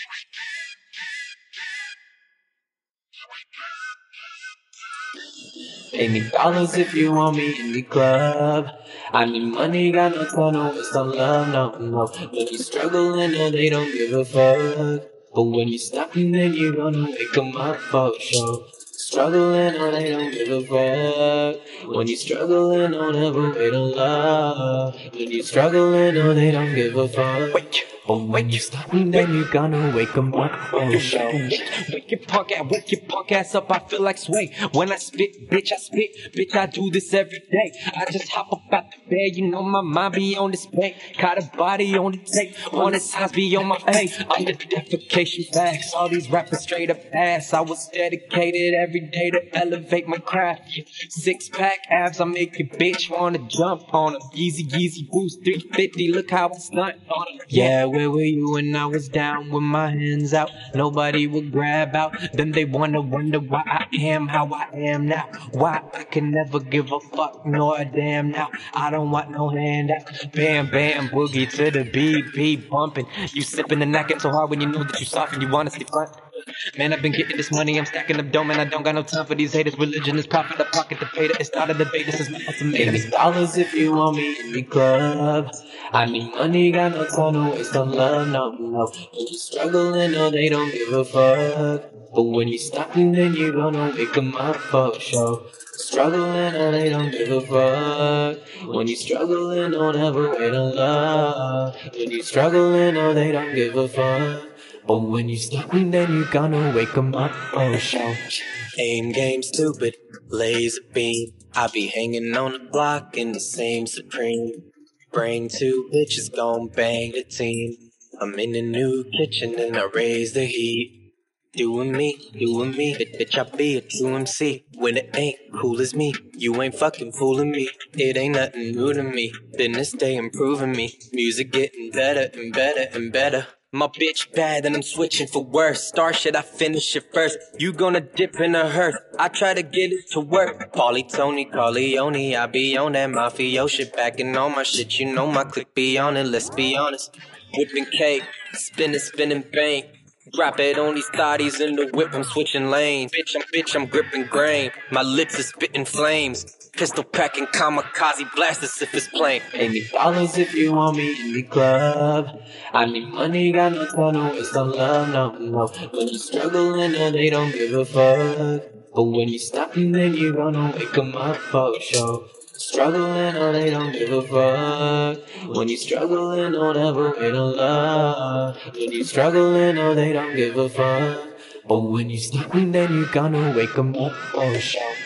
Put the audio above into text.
Pay me dollars if you want me in the club. I need money, got no time, no waste on love, no. When you struggling, no, they don't give a fuck. But when you stopping, then you gonna wake 'em up for sure. Struggling, no, they don't give a fuck. When you struggling, don't ever wait on love. When you struggling, no, they don't give a fuck. But when you stopping, then you gonna wake 'em up for sure. Wake your punk ass up, I feel like Sway. When I spit, bitch, I spit. Bitch, I do this every day. I just hop up out the bed, you know my mind be on this bank. Caught a body on the tape, on the sides be on my face. I'm the defecation facts, all these rappers straight up ass. I was dedicated every day to elevate my craft. 6-pack abs, I make your bitch wanna jump on them. Yeezy boost, 350, look how I stunt on them. Yeah, where were you when I was down with my hands out? Nobody would grab out, then they wonder why I am how I am now. Why I can never give a fuck nor a damn now. I don't want no handout. Bam, bam, boogie to the beat bumping. You sipping and knocking so hard when you know that you soft and you wanna stay front. Man, I've been getting this money, I'm stacking up dome, and I don't got no time for these haters. Religion is profit, a pocket to pay to. It's not a debate, this is my ultimatum. Pay me dollars if you want me in the club. I need money, got no time to waste on love, no. When you struggling, no, they don't give a fuck. But when you stopping, then you gonna wake 'em up for sure. Struggling, no, they don't give a fuck. When you struggling, don't ever wait on love. When you struggling, no, they don't give a fuck. But when you stopping, then you gonna wake 'em up for sure. Aim game stupid, laser beam. I be hanging on the block in the same Supreme. Bring 2 bitches, gon' bang the team. I'm in the new kitchen and I raise the heat. Doing me, bitch, I be a true MC. When it ain't cool as me, you ain't fucking fooling me. It ain't nothing new to me, business stay improving me. Music getting better and better and better. My bitch bad and I'm switching for worse. Star shit, I finish it first. You gonna dip in a hearse. I try to get it to work. Paulie, Tony, Corleone, I be on that mafia shit. Backing on my shit, you know my clique be on it, let's be honest. Whipping cake, spinning bank. Drop it on these thotties in the whip, I'm switching lanes. Bitch, I'm gripping grain. My lips is spitting flames. Pistol packing kamikaze blasters if it's plain. Pay me dollars if you want me in the club. I need money, got no time to waste on love, no. When you struggling, no, they don't give a fuck. But when you stopping, then you gonna wake 'em up for sure. Struggling, no, they don't give a fuck. When you struggling, don't ever wait on love. When you struggling, no, they don't give a fuck. But when you stopping, then you gonna wake 'em up for sure.